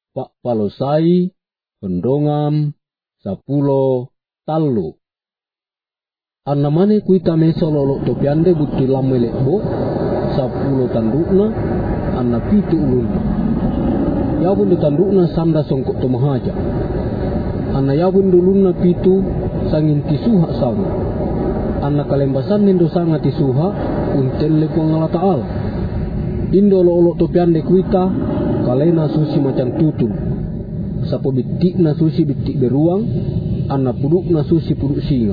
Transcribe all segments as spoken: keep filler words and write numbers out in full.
pak palosai, hondongam, sapulo, talu. Anna mane kuita meso lolo topiande buti lamme lekbo, sapulo tandukna, anna pitu ulunna. Yabun tandukna sanda songkok tomahaja. Anna yabun dulunna pitu sangin tisuha sama. Anna kalembasan nindo sanga tisuha untelle Puang Allah Ta'ala. Indo lolo topiande kuita kalena susi macam tutul. Sapo bitik na susi bitik beruang, anna puduk na susi puduk singa.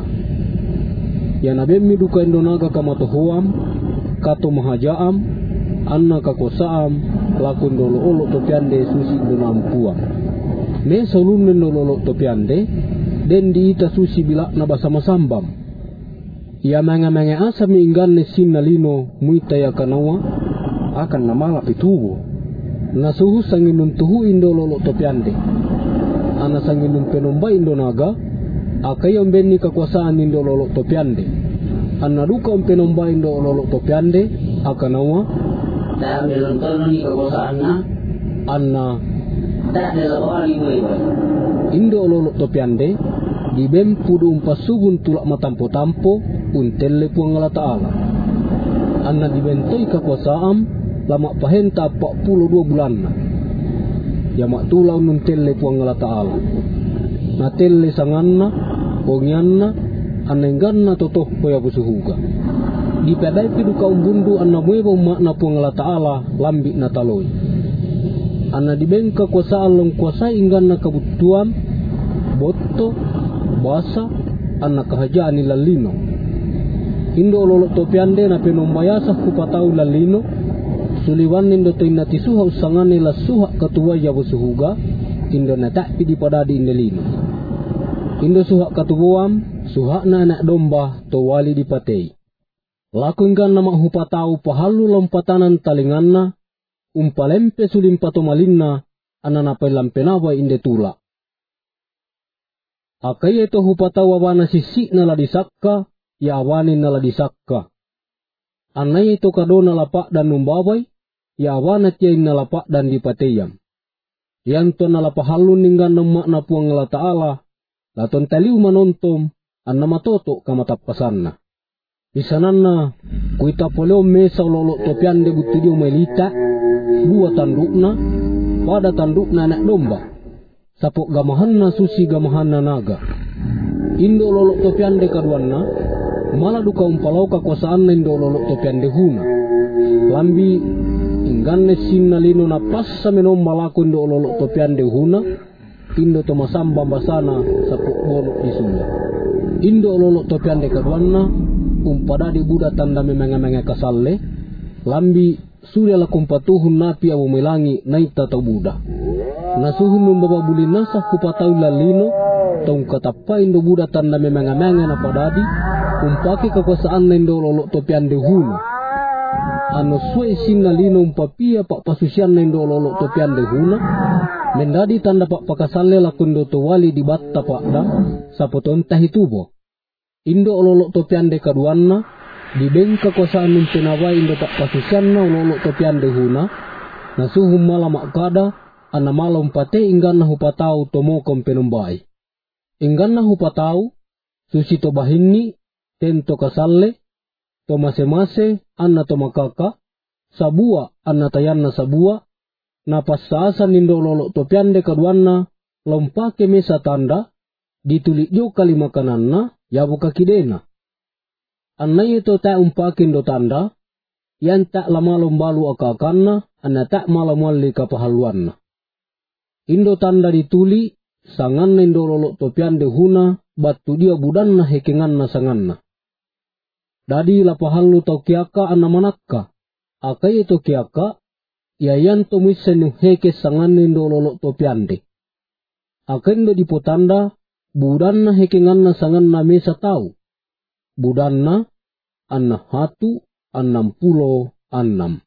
Ya nabemmi duka indonaga kamatohoam, kato mahajaam, anna kakosaam, lakon dolo olo topiande susi indonampuang. Me solun nendo lolo topiande, den diita susi bilak na basama sambam. Ya menga-menga asa miinggan ne sinna lino muita ya kanawa, akan namala pituwo. Nasuhu sanginun tuhu indo lolo topiande. Ana sanginun penomba indonaga, akayong benni kakuasaan indo lolo topiande. Anna duka ang penomba indo lolo topiande, akanawa. Tak ada nonton ni kekuasaan na. Anna. Tak ada soal ibu ibu. Indo lolo topiande, dibem pudu umpasubun tulak matampo-tampo, untelle Puang Allah Ta'ala. Anna dibentai kakuasaan, lama pahenta empat puluh dua bulan na. Yamak tulau nun telle Puang Allah Ta'ala. Na telle sanganna, pongianna, anengganna totoh poya busuhuga. Di pedai piduka umbundu anna mueba makna Puang Allah Ta'ala lambi na taloi. Anna dibengka kuasaan long kuasai ingganna kebutuhan, boto, basa, anna kahajaan ilalino. Indo lolo topiande na penombayasa kupatau lalino, suliwan indo toina tisuha usangane la suha katua ya busuhuga, indo na takpi di padadi indelino. Indo suha katubuam, suha na anak domba to wali di patei. Lakunggan nama hupatau pahalu lompatanan talinganna, umpalempe sulimpato malinna, ananapai lampenawa inde tula. Akaya to hupatau awana sisi na ladisakka, ya awanin na ladisakka. Anaya to kadona lapak dan numbawai, ya awana tiyain na lapak dan di pateyam. Yanto na lapahalun ninggan na makna Puang Allah Ta'ala, laton taliw manontom, anna matoto kamatapasan na. Isanan na, kuita poleo mesa lolo topiande butudio melita, dua tanduk na, pada tanduk na anak domba. Sapok gamahan na susi gamahan na naga. Indo lolo topiande kaduan na, malah duka umpalau kakuasaan na indo lolo topiande huna. Lambi, ingganne sinna lino na passa menom malaku indo lolo topiande huna, indo tomasamba basana sapok bono disunda. Indo lolo topiande kaduan na, umpada di buda tanda memanga-menga kasalle, lambi sudah la kumpatuhun napi awu melangi naita tau buda. Nasuhun membaba buli nasah kupatau lalino, tong katapa indo buda tanda memanga-menga na padadi, umpaki kekuasaan na indo lolo topiande huna. Ano suwe sinna lino umpapia pak pasusian na indo lolo topiande huna, mendadi tanda pak pakasalle lakundo to wali di batta pak da, sapoton tahitubo. Indo ololok topiande kaduanna, dibengka kuasaan numpenawa indo tak pasusianna ololok topiande huna, nasuhum malam akada, anna malam pate ingganna hupatau tomo kompenombai. Ingganna hupatau, susi to bahinni, tento kasalle, to mase-mase, anna to makaka, sabua, anna tayanna sabua, napassaasan indo ololok topiande kaduanna, lompake mesa tanda, ditulik jo kalima kananna, ya buka kidena. Anna itu tak umpakin do tanda, yang tak lama lombalu akakanna, anna tak malam wali kapahaluanna. Indo tanda dituli, sanganna indo lolok topiande huna, batu dia budanna hekenganna sanganna. Dadi lapahalu tau kiaka anna manakka, akai itu kiaka, ya yang to misen heke sanganna indo lolok topiande. Akai indo dipotanda, budanna hekenganna sanganna mesa tau. Budanna, anna hatu, annam pulo, annam.